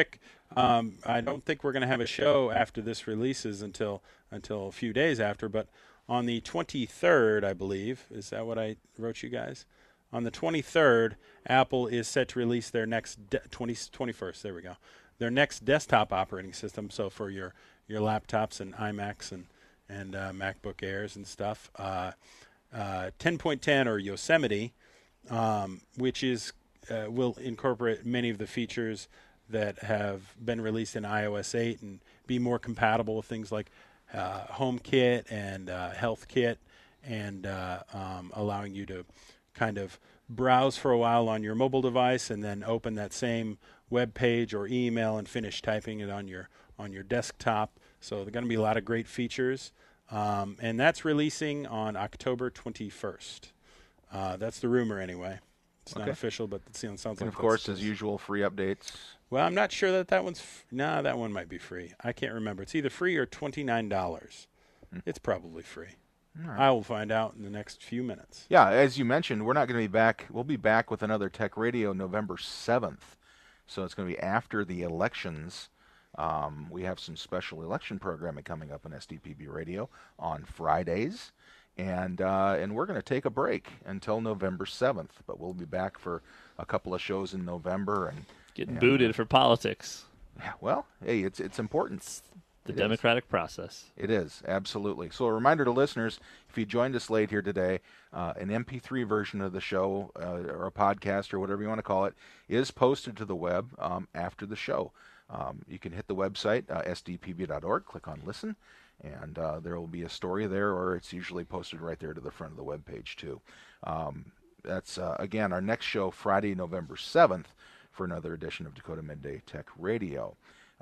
Um, I don't think we're going to have a show after this releases until until a few days after, but on the twenty-third, I believe, is that what I wrote you guys? On the twenty-third, Apple is set to release their next de- twenty, twenty-first, there we go, their next desktop operating system. So for your, your laptops and iMacs and, and uh, MacBook Airs and stuff, uh, uh, ten point ten or Yosemite, um, which is uh, will incorporate many of the features that have been released in i O S eight and be more compatible with things like uh, HomeKit and uh, HealthKit, and uh, um, allowing you to kind of browse for a while on your mobile device and then open that same web page or email and finish typing it on your on your desktop. So there are going to be a lot of great features, um, and that's releasing on October twenty-first. Uh, that's the rumor anyway. It's Okay. not official, but it sounds like And of that's course, just- as usual, free updates. Well, I'm not sure that that one's. F- nah, that one might be free. I can't remember. It's either free or twenty-nine dollars. Mm. It's probably free. All right. I will find out in the next few minutes. Yeah, as you mentioned, we're not going to be back. We'll be back with another Tech Radio November seventh. So it's going to be after the elections. Um, we have some special election programming coming up on S D P B Radio on Fridays. And uh, and we're going to take a break until November seventh. But we'll be back for a couple of shows in November. And Getting and, booted for politics. yeah, well, hey, it's it's important. The It is. democratic process. It is, absolutely. So a reminder to listeners, if you joined us late here today, uh, an M P three version of the show, uh, or a podcast, or whatever you want to call it, is posted to the web um, after the show. Um, you can hit the website, uh, S D P B dot org, click on Listen, and uh, there will be a story there, or it's usually posted right there to the front of the web page, too. Um, that's, uh, again, our next show, Friday, November seventh, for another edition of Dakota Midday Tech Radio.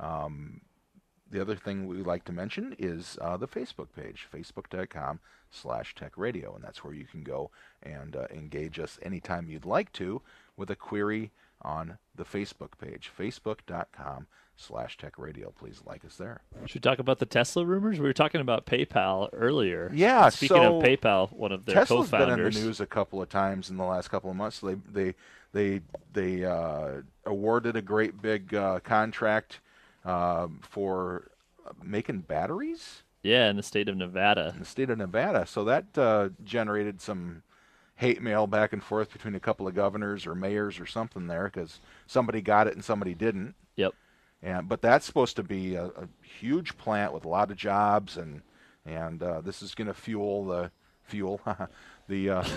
Um, The other thing we like to mention is uh, the Facebook page, facebook.com slash tech radio, and that's where you can go and uh, engage us anytime you'd like to with a query on the Facebook page, facebook.com slash tech radio. Please like us there. Should we talk about the Tesla rumors? We were talking about PayPal earlier. Yeah, Speaking so of PayPal, one of their Tesla's co-founders. been in the news a couple of times in the last couple of months. They they they they uh, awarded a great big uh, contract uh, for making batteries Yeah, in the state of Nevada. in the state of Nevada. So that uh, generated some hate mail back and forth between a couple of governors or mayors or something there, because somebody got it and somebody didn't. Yep. And but that's supposed to be a, a huge plant with a lot of jobs, and and uh, this is going to fuel the fuel the uh,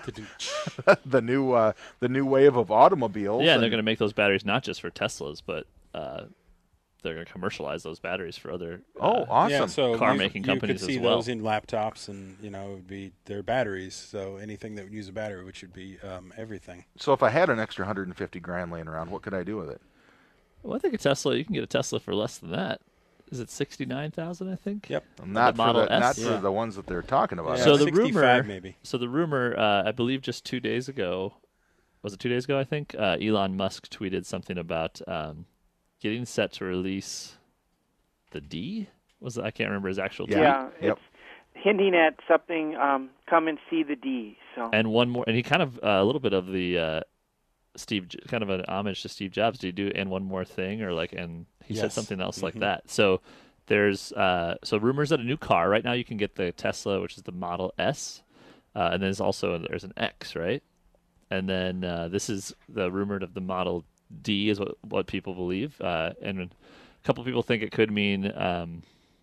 the new uh, the new wave of automobiles. Yeah, and and they're going to make those batteries not just for Teslas, but uh, they're going to commercialize those batteries for other uh, Oh, awesome! Yeah, so car you, making you companies could see as well. those in laptops, and you know, it would be their batteries. So anything that would use a battery, which would be um, everything. So if I had an extra one hundred fifty grand laying around, what could I do with it? Well, I think a Tesla, you can get a Tesla for less than that. Is it sixty-nine thousand, I think? Yep. Not the for Model the, not S? for Yeah. the ones that they're talking about. Yeah, So the sixty-five rumor- maybe. So the rumor, uh, I believe just two days ago, was it two days ago, I think, uh, Elon Musk tweeted something about um, getting set to release the D? Was it, I can't remember his actual Yeah. tweet. Yeah, Yep. it's hinting at something. Um, come and see the D. So And one more, and he kind of, uh, a little bit of the uh, Steve, J- kind of an homage to Steve Jobs. Did he do and one more thing, or like, and he said Yes. something else like Mhm. that. So there's, uh, so rumors that a new car right now you can get the Tesla, which is the Model S, uh, and there's also there's an X, right? And then uh, this is the rumored of the Model D is what what people believe, uh, and a couple people think it could mean um,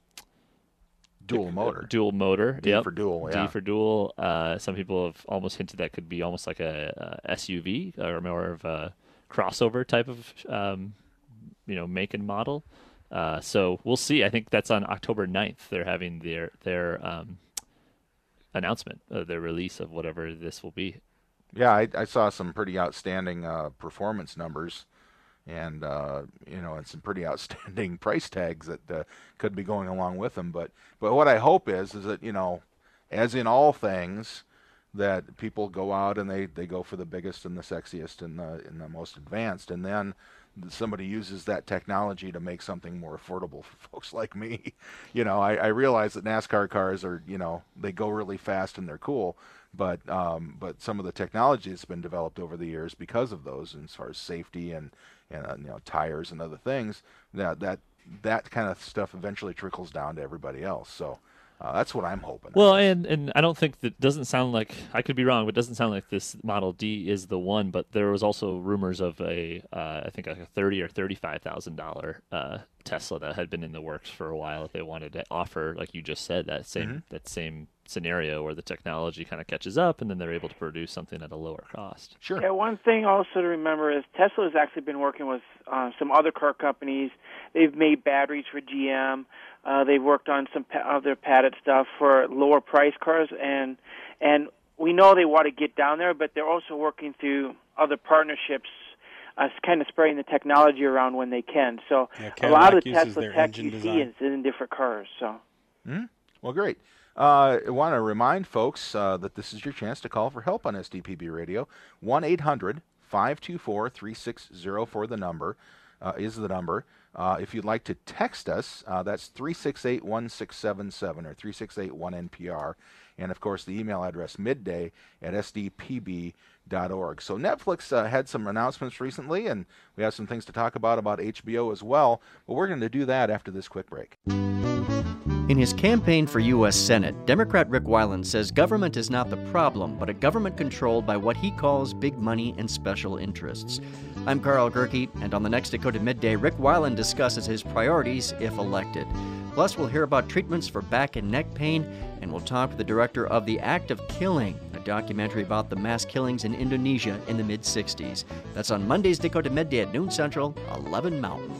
Dual motor. dual motor. D Yep. for dual, D yeah. for dual. Uh, some people have almost hinted that could be almost like a, a S U V or more of a crossover type of um, you know make and model. Uh, so we'll see. I think that's on October ninth. They're having their their um, announcement, uh, their release of whatever this will be. Yeah, I, I saw some pretty outstanding uh, performance numbers, and uh, you know, and some pretty outstanding price tags that uh, could be going along with them. But but what I hope is is that, you know, as in all things, that people go out and they, they go for the biggest and the sexiest and the, and the most advanced, and then somebody uses that technology to make something more affordable for folks like me. You know, I, I realize that NASCAR cars are, you know, they go really fast and they're cool, but um, but some of the technology that's been developed over the years because of those, and as far as safety and, and uh, you know, tires and other things, that that that kind of stuff eventually trickles down to everybody else. So uh, that's what I'm hoping. Well, and, and I don't think that doesn't sound like, I could be wrong, but it doesn't sound like this Model D is the one. But there was also rumors of a, uh, I think like a thirty or thirty-five thousand dollar uh, Tesla that had been in the works for a while. That they wanted to offer, like you just said, that same mm-hmm. that same scenario where the technology kind of catches up, and then they're able to produce something at a lower cost. Sure. Yeah, one thing also to remember is Tesla has actually been working with uh, some other car companies. They've made batteries for G M. Uh, they've worked on some pa- other padded stuff for lower price cars, and and we know they want to get down there, but they're also working through other partnerships, uh, kind of spreading the technology around when they can. So yeah, a lot of the uses Tesla tech you design. see is in different cars. So. Mm-hmm. Well, great. Uh, I want to remind folks uh, that this is your chance to call for help on S D P B Radio. one eight hundred five two four three six zero four the number uh, is the number. Uh, if you'd like to text us, uh, that's three six eight one six seven seven or three six eight one N P R. And, of course, the email address midday at S D P B dot org. So Netflix uh, had some announcements recently, and we have some things to talk about about H B O as well. But we're going to do that after this quick break. In his campaign for U S Senate, Democrat Rick Weiland says government is not the problem, but a government controlled by what he calls big money and special interests. I'm Carl Gerke, and on the next Dakota Midday, Rick Weiland discusses his priorities if elected. Plus, we'll hear about treatments for back and neck pain, and we'll talk to the director of The Act of Killing, a documentary about the mass killings in Indonesia in the mid-sixties. That's on Monday's Dakota Midday at noon Central, eleven Mountain.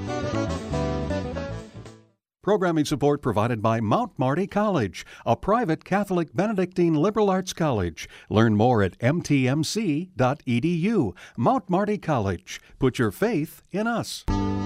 Programming support provided by Mount Marty College, a private Catholic Benedictine liberal arts college. Learn more at m t m c dot e d u. Mount Marty College. Put your faith in us.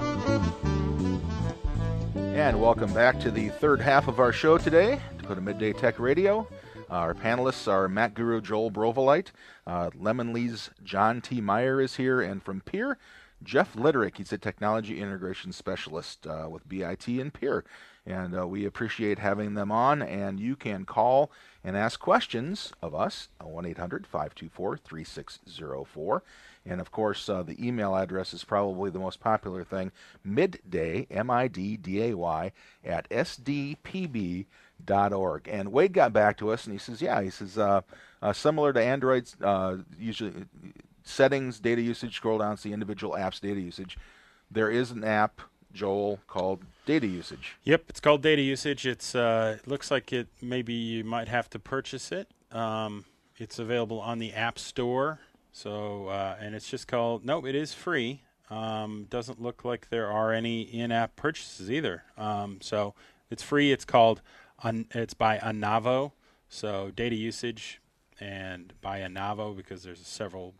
And welcome back to the third half of our show today, Dakota Midday Tech Radio. Our panelists are Mac Guru Joel Brovolite, uh, Lemon Lee's John T. Meyer is here, and from Peer, Jeff Litterick. He's a technology integration specialist uh, with B I T and Peer. And uh, we appreciate having them on. And you can call and ask questions of us, one eight hundred five two four three six zero four. And, of course, uh, the email address is probably the most popular thing, midday, M I D D A Y, at S D P B dot org. And Wade got back to us, and he says, yeah, he says, uh, uh, similar to Android's, uh, usually... settings, data usage, scroll down, see individual apps, data usage. There is an app, Joel, called Data Usage. Yep, it's called Data Usage. It's uh, it looks like it maybe you might have to purchase it. Um, it's available on the App Store. So uh, and it's just called, no, it is free. Um, doesn't look like there are any in-app purchases either. Um, so it's free. It's called, Un- it's by Anavo. So Data Usage and by Anavo, because there's several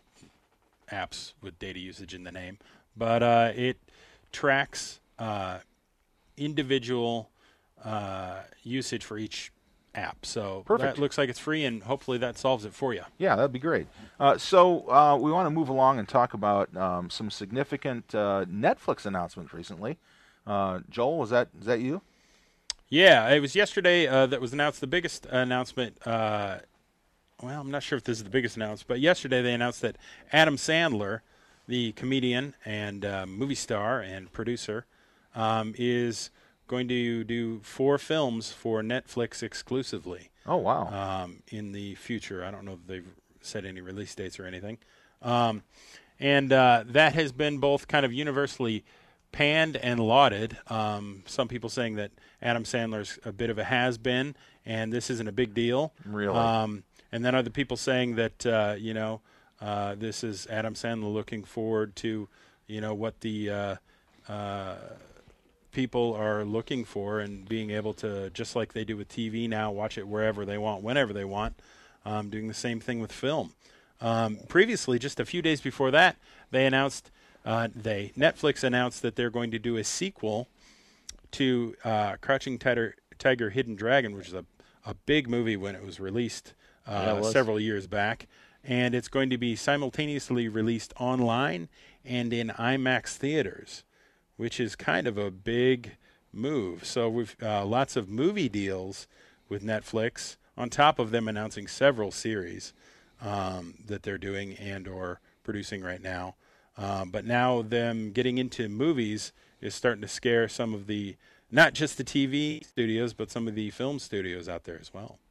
apps with data usage in the name, but uh, it tracks uh, individual uh, usage for each app. So Perfect. That looks like it's free, and hopefully that solves it for you. Yeah, that'd be great. Uh, so uh, we want to move along and talk about um, some significant uh, Netflix announcements recently. Uh, Joel, was that is that you? Yeah, it was yesterday uh, that was announced. The biggest announcement. Uh, Well, I'm not sure if this is the biggest announcement, but yesterday they announced that Adam Sandler, the comedian and uh, movie star and producer, um, is going to do four films for Netflix exclusively. Oh, wow. Um, in the future. I don't know if they've set any release dates or anything. Um, and uh, that has been both kind of universally panned and lauded. Um, some people saying that Adam Sandler's a bit of a has-been, and this isn't a big deal. Really? Um, And then other people saying that, uh, you know, uh, this is Adam Sandler looking forward to, you know, what the uh, uh, people are looking for and being able to, just like they do with T V now, watch it wherever they want, whenever they want, um, doing the same thing with film. Um, previously, just a few days before that, they announced, uh, they Netflix announced that they're going to do a sequel to uh, Crouching Tiger, Tiger, Hidden Dragon, which is a, a big movie when it was released. uh, Yeah, it was. several years back. And it's going to be simultaneously released online and in IMAX theaters, which is kind of a big move. So we've uh, lots of movie deals with Netflix, on top of them announcing several series um, that they're doing and or producing right now. Um, but now them getting into movies is starting to scare some of the, not just the T V studios, but some of the film studios out there as well.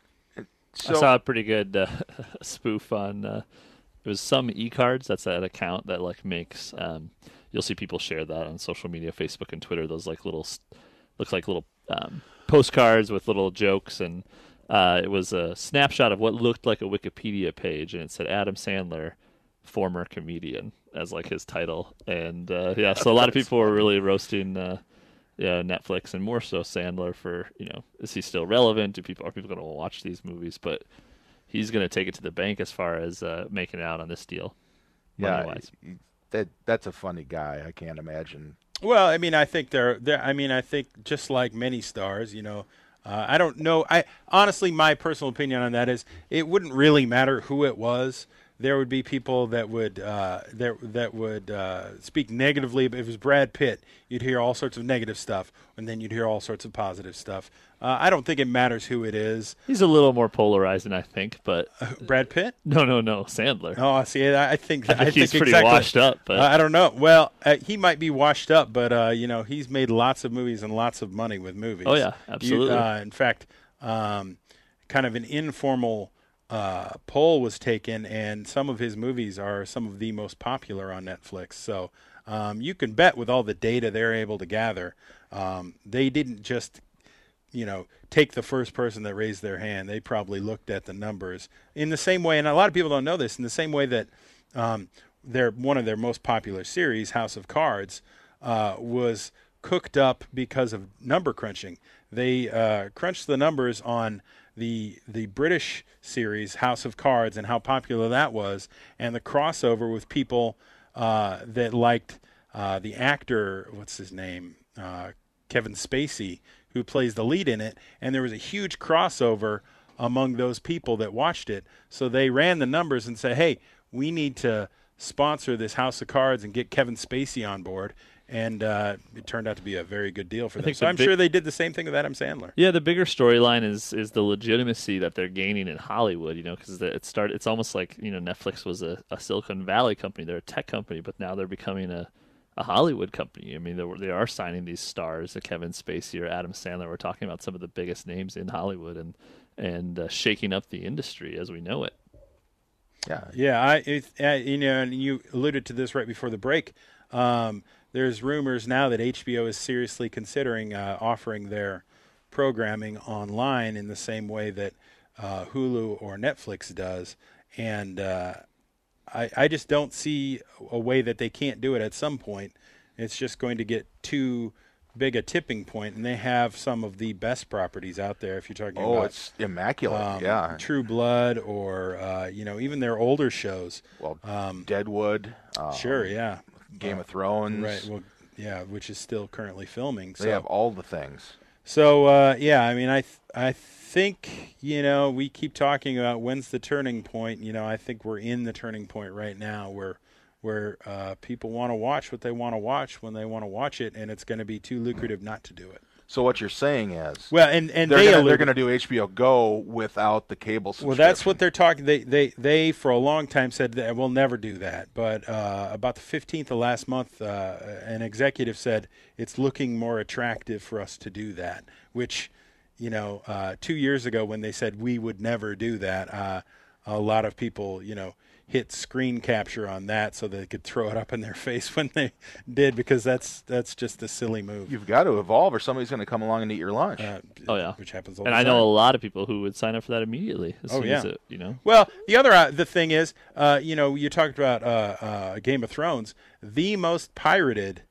So, I saw a pretty good uh, spoof on. Uh, it was some e-cards. That's that account that like makes. Um, you'll see people share that on social media, Facebook and Twitter. Those like little, looks like little um, postcards with little jokes, and uh, it was a snapshot of what looked like a Wikipedia page, and it said Adam Sandler, former comedian, as like his title. And uh, yeah, so a lot of people were really roasting. Uh, Yeah, Netflix, and more so Sandler for, you know, is he still relevant? Do people are people going to watch these movies? But he's going to take it to the bank as far as uh, making it out on this deal. yeah, money-wise. that that's a funny guy. I can't imagine. Well, I mean, I think they're, they're I mean, I think just like many stars, you know, uh, I don't know. I honestly, my personal opinion on that is it wouldn't really matter who it was. There would be people that would uh, that that would uh, speak negatively. If it was Brad Pitt, you'd hear all sorts of negative stuff, and then you'd hear all sorts of positive stuff. Uh, I don't think it matters who it is. He's a little more polarizing, I think, but Uh, Brad Pitt? no, no, no, Sandler. Oh, see, I I think I think I he's think pretty exactly, washed up, but Uh, I don't know. Well, uh, he might be washed up, but uh, you know, he's made lots of movies and lots of money with movies. Oh, yeah, You- absolutely. uh, in fact, um, kind of an informal uh, poll was taken, and some of his movies are some of the most popular on Netflix. So um, you can bet with all the data they're able to gather, um, they didn't just, you know, take the first person that raised their hand. They probably looked at the numbers in the same way, and a lot of people don't know this, in the same way that um, their one of their most popular series, House of Cards, uh, was cooked up because of number crunching. They uh, crunched the numbers on the the British series House of Cards and how popular that was, and the crossover with people uh, that liked uh, the actor, what's his name, uh, Kevin Spacey, who plays the lead in it, and there was a huge crossover among those people that watched it. So they ran the numbers and said, hey, we need to sponsor this House of Cards and get Kevin Spacey on board. And uh, it turned out to be a very good deal for I them. think So the I'm big- sure they did the same thing with Adam Sandler. yeah, the bigger storyline is is the legitimacy that they're gaining in Hollywood. You know, because it started. It's almost like, you know, Netflix was a, a Silicon Valley company. They're a tech company, but now they're becoming a, a Hollywood company. I mean, they were, they are signing these stars, like Kevin Spacey or Adam Sandler. We're talking about some of the biggest names in Hollywood and and uh, shaking up the industry as we know it. Yeah, Yeah, I, it, uh, you know, and you alluded to this right before the break. Um, there's rumors now that H B O is seriously considering uh, offering their programming online in the same way that uh, Hulu or Netflix does, and uh, I, I just don't see a way that they can't do it at some point. It's just going to get too big a tipping point, and they have some of the best properties out there. If you're talking oh, about it's immaculate. um, yeah, True Blood, or uh, you know, even their older shows. well, Um, Deadwood. Um, sure, yeah, Game Uh, of Thrones. right. Well, yeah, which is still currently filming. So, They have all the things. so uh, yeah. I mean, I th- I think, you know, we keep talking about when's the turning point. You know, I think we're in the turning point right now, where where uh, people want to watch what they want to watch when they want to watch it, and it's going to be too lucrative not to do it. So what you're saying is Well, and and they're they gonna, they're alluded- going to do H B O Go without the cable subscription. Well, that's what they're talking. They, they, they for a long time said that we'll never do that. But uh, about the fifteenth of last month, uh, an executive said it's looking more attractive for us to do that. Which, you know, uh, two years ago when they said we would never do that, uh, a lot of people, you know, hit screen capture on that so they could throw it up in their face when they did, because that's that's just a silly move. You've got to evolve, or somebody's going to come along and eat your lunch. Uh, Oh, yeah. which happens all And the I time. know a lot of people who would sign up for that immediately as Oh, soon yeah. as it, you know. Well, the other uh, the thing is, uh, you know, you talked about uh, uh, Game of Thrones, the most pirated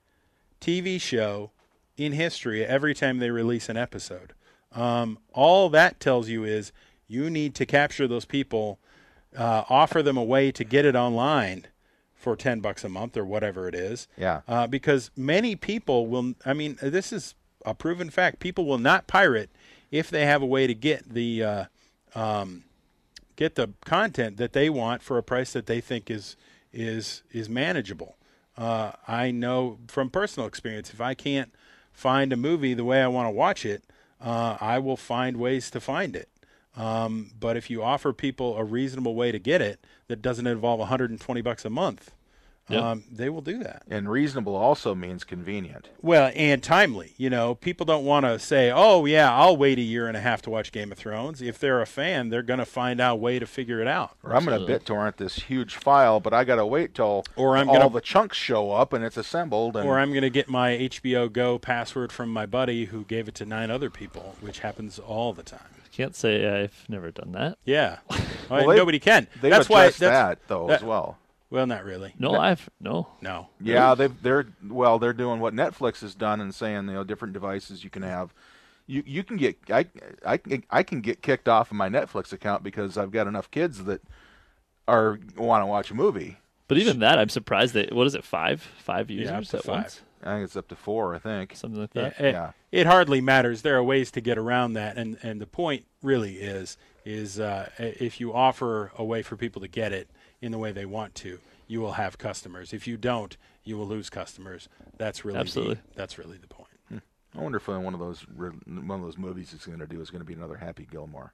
T V show in history. Every time they release an episode, um, all that tells you is you need to capture those people, uh, offer them a way to get it online for ten bucks a month or whatever it is. Yeah. Uh, because many people will. I mean, this is a proven fact. People will not pirate if they have a way to get the uh, um, get the content that they want for a price that they think is is is manageable. Uh, I know from personal experience, if I can't find a movie the way I want to watch it, uh, I will find ways to find it. Um, but if you offer people a reasonable way to get it that doesn't involve one hundred twenty bucks a month, Yep. um, they will do that. And reasonable also means convenient. Well, and timely. You know, people don't want to say, oh, yeah, I'll wait a year and a half to watch Game of Thrones. If they're a fan, they're going to find out a way to figure it out. Or I'm going to BitTorrent this huge file, but I got to wait till Or I'm all gonna- the chunks show up and it's assembled. And Or I'm going to get my H B O Go password from my buddy who gave it to nine other people, which happens all the time. Can't say I've never done that. Yeah. Well, Well, they- nobody can. they've That's why addressed that's, that, though, that- as well. Well, not really. No, I've no. No. Yeah, they they're well, they're doing what Netflix has done and saying, you know, different devices you can have. You you can get I I can- I can get kicked off of my Netflix account because I've got enough kids that are want to watch a movie. But even that, I'm surprised that what is it, five, five users up to at five. once, I think it's up to four. I think. something like Yeah, that. it, Yeah. it hardly matters. There are ways to get around that, and, and the point really is is uh, if you offer a way for people to get it in the way they want to, you will have customers. If you don't, you will lose customers. That's really Absolutely. The, that's really the point. I wonder if one of those re- one of those movies it's going to do is going to be another Happy Gilmore.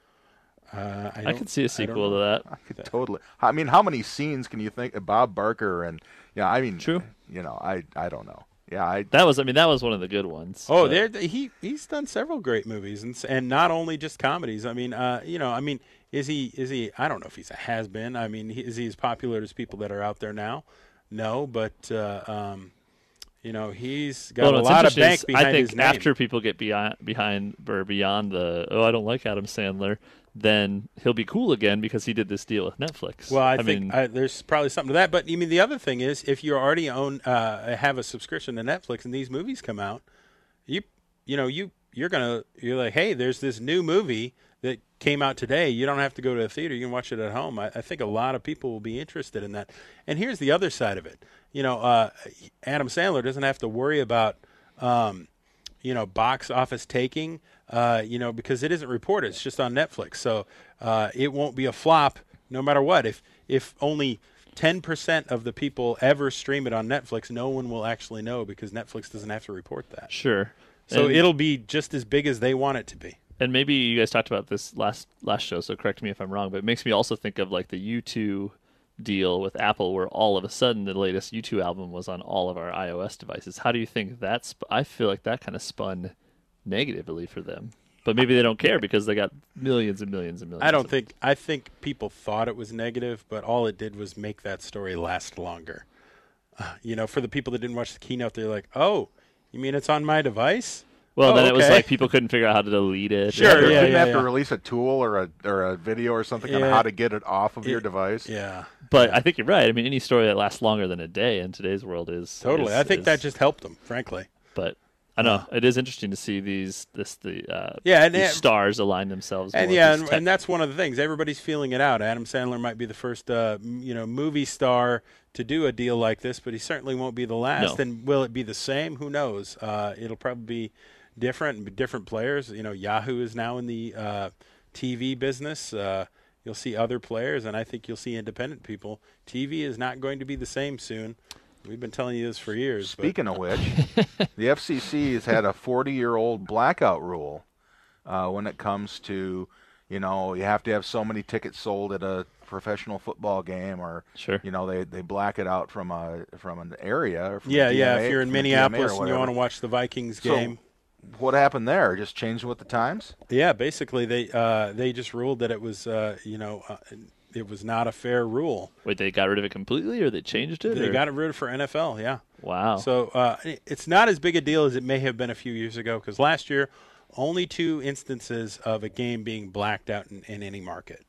Uh, I, I don't- could see a I don't sequel to know. that. I could totally. I mean, how many scenes can you think of Bob Barker and yeah? I mean, True. You know, I I don't know. Yeah, I That was, I mean, that was one of the good ones. Oh, but- there he he's done several great movies, and s- and not only just comedies. I mean, uh, you know, I mean, is he is he? I don't know if he's a has been. I mean, he, is he as popular as people that are out there now? No, but uh, um, you know, he's got Well, a what's lot of interesting bank is behind I think his name. after people get beyond behind or beyond the oh I don't like Adam Sandler, then he'll be cool again because he did this deal with Netflix. Well, I, I think mean, I, there's probably something to that. But I mean, the other thing is, if you already own uh, have a subscription to Netflix and these movies come out, you you know you you're gonna you're like, hey, there's this new movie that came out today. You don't have to go to a theater; you can watch it at home. I, I think a lot of people will be interested in that. And here's the other side of it. You know, uh, Adam Sandler doesn't have to worry about um, you know box office taking. Uh, you know, because it isn't reported; it's just on Netflix, so uh, it won't be a flop no matter what. If if only ten percent of the people ever stream it on Netflix, no one will actually know because Netflix doesn't have to report that. sure. So And- it'll be just as big as they want it to be. And maybe you guys talked about this last last show, so correct me if I'm wrong, but it makes me also think of like the U two deal with Apple where all of a sudden the latest U two album was on all of our iOS devices. How do you think that's I feel like that kind of spun negatively for them. But maybe they don't care because they got millions and millions and millions. I don't of- think I think people thought it was negative, but all it did was make that story last longer. Uh, you know, for the people that didn't watch the keynote, they're like, "Oh, you mean it's on my device?" Well, Oh, then it was okay. like people couldn't figure out how to delete it. Sure, Didn't yeah, they yeah, have yeah. to release a tool or a or a video or something on Yeah. how to get it off of your It- device? Yeah, But I think you're right. I mean, any story that lasts longer than a day in today's world is totally. is- I think is- that just helped them, frankly. But I know it is interesting to see these this the uh, Yeah, and these it- stars align themselves. And more yeah, with and, these tech- and that's one of the things. Everybody's feeling it out. Adam Sandler might be the first, uh, m- you know, movie star to do a deal like this, but he certainly won't be the last. No. And will it be the same? Who knows? Uh, it'll probably be different, and different players. You know, Yahoo is now in the uh, T V business. Uh, you'll see other players, and I think you'll see independent people. T V is not going to be the same soon. We've been telling you this for years. but- Speaking of which, the F C C has had a forty-year-old blackout rule uh, when it comes to, you know, you have to have so many tickets sold at a professional football game, or Sure. you know, they, they black it out from a from an area. Or from yeah, the yeah. D M A If you're in from the D M A or Minneapolis and you whatever. want to watch the Vikings So, game. what happened there? Just changed with the times? Yeah, basically they uh, they just ruled that it was uh, you know uh, it was not a fair rule. Wait, they got rid of it completely, or they changed it? They or? got it rid for N F L. Yeah. Wow. So uh, it- it's not as big a deal as it may have been a few years ago because last year only two instances of a game being blacked out in, in any market.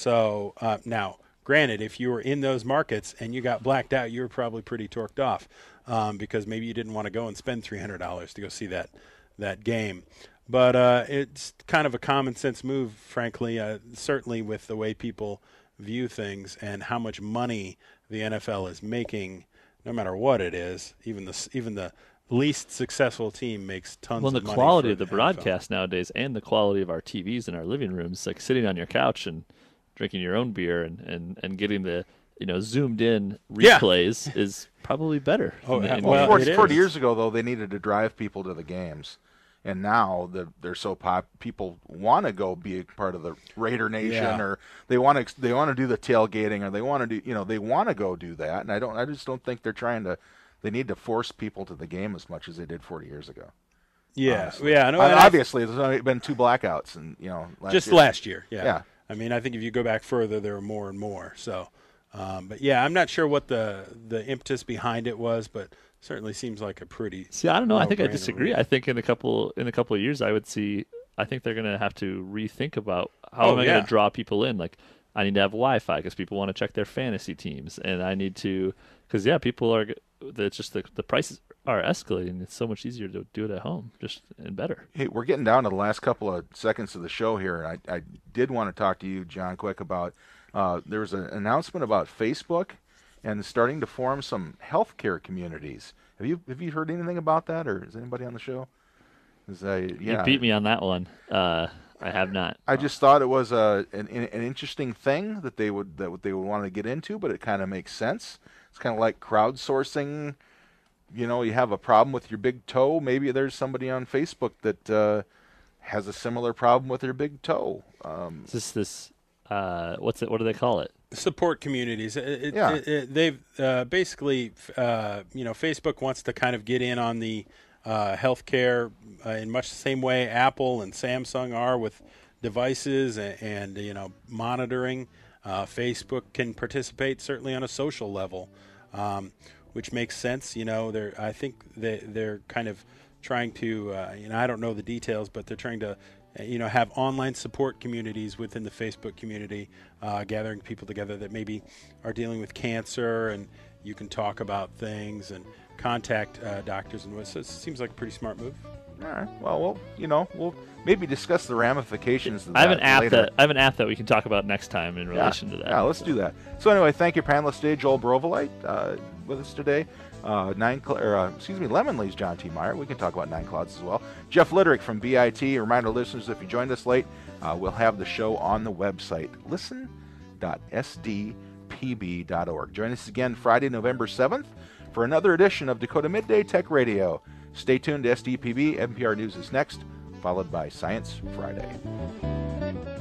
So uh, now, granted, if you were in those markets and you got blacked out, you were probably pretty torqued off um, because maybe you didn't want to go and spend three hundred dollars to go see that that game. But uh, it's kind of a common sense move, frankly, uh, certainly with the way people view things and how much money the N F L is making, no matter what it is. Even the s- even the least successful team makes tons well, of the money. quality for of the N F L. broadcast nowadays, and the quality of our T Vs in our living rooms, like sitting on your couch and drinking your own beer and, and, and getting the you know zoomed in Yeah. replays is probably better. Oh, in- yeah. in- Well, Well, forty, it forty is. years ago, though, they needed to drive people to the games, and now the, they're so pop. People want to go be a part of the Raider Nation, Yeah. or they want to they want to do the tailgating, or they want to do you know they want to go do that. And I don't. I just don't think they're trying to. They need to force people to the game as much as they did forty years ago. Yeah, honestly. yeah. No, I- and I- obviously, there's only been two blackouts, and you know, last just year. last year. Yeah. Yeah. I mean, I think if you go back further, there were more and more. So, um, but yeah, I'm not sure what the the impetus behind it was, but certainly seems like a pretty. See, I don't know. I think I no-brainer disagree. move. I think in a couple in a couple of years, I would see. I think they're going to have to rethink about how Oh, am I yeah. going to draw people in. Like, I need to have Wi-Fi because people want to check their fantasy teams, and I need to because yeah, people are. It's just the the prices are escalating. It's so much easier to do it at home, just and better. Hey, we're getting down to the last couple of seconds of the show here, and I, I did want to talk to you, John, quick about uh, there was an announcement about Facebook and starting to form some healthcare communities. Have you have you heard anything about that, or is anybody on the show? Is I, yeah, You beat me on that one. Uh, I have not. I just thought it was a an, an interesting thing that they would that they would want to get into, but it kind of makes sense. It's kind of like crowdsourcing. You know, you have a problem with your big toe. Maybe there's somebody on Facebook that uh, has a similar problem with their big toe. Um, Is this this uh, what's it? What do they call it? Support communities. It, it, Yeah. it, it, they've uh, basically, uh, you know, Facebook wants to kind of get in on the uh, healthcare uh, in much the same way Apple and Samsung are with devices and, and you know monitoring. Uh, Facebook can participate certainly on a social level, um, which makes sense. You know, they're I think they they're kind of trying to uh, you know I don't know the details, but they're trying to uh, you know have online support communities within the Facebook community, uh, gathering people together that maybe are dealing with cancer, and you can talk about things and contact uh, doctors and what. So it seems like a pretty smart move. all right. Well, we'll you know we'll maybe discuss the ramifications. Of I have that an app later. that I have an app that we can talk about next time in Yeah. relation to that. Yeah, let's do that. So anyway, thank you, panelists today. Joel Brovolite uh, with us today. Uh, nine, Cl- or, uh, excuse me, Lemonlee's John T. Meyer. We can talk about Nine Clouds as well. Jeff Litterick from B I T. Reminder, listeners, if you joined us late, uh, we'll have the show on the website, listen dot s d p b dot org. Join us again Friday, November seventh, for another edition of Dakota Midday Tech Radio. Stay tuned to S D P B. N P R News is next, followed by Science Friday.